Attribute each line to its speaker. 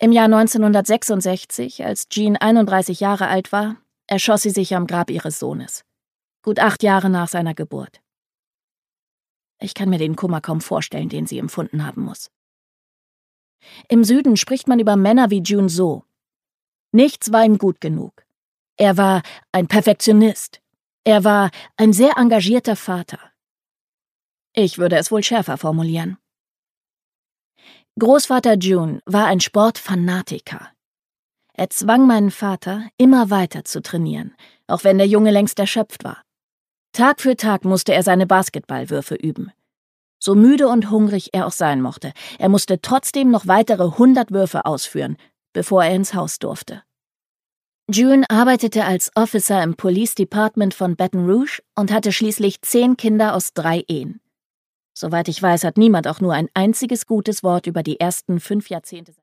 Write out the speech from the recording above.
Speaker 1: Im Jahr 1966, als Jean 31 Jahre alt war, erschoss sie sich am Grab ihres Sohnes. Gut 8 Jahre nach seiner Geburt. Ich kann mir den Kummer kaum vorstellen, den sie empfunden haben muss. Im Süden spricht man über Männer wie June so: Nichts war ihm gut genug. Er war ein Perfektionist. Er war ein sehr engagierter Vater. Ich würde es wohl schärfer formulieren. Großvater June war ein Sportfanatiker. Er zwang meinen Vater, immer weiter zu trainieren, auch wenn der Junge längst erschöpft war. Tag für Tag musste er seine Basketballwürfe üben. So müde und hungrig er auch sein mochte, er musste trotzdem noch weitere 100 Würfe ausführen, bevor er ins Haus durfte. June arbeitete als Officer im Police Department von Baton Rouge und hatte schließlich 10 Kinder aus 3 Ehen. Soweit ich weiß, hat niemand auch nur ein einziges gutes Wort über die ersten 5 Jahrzehnte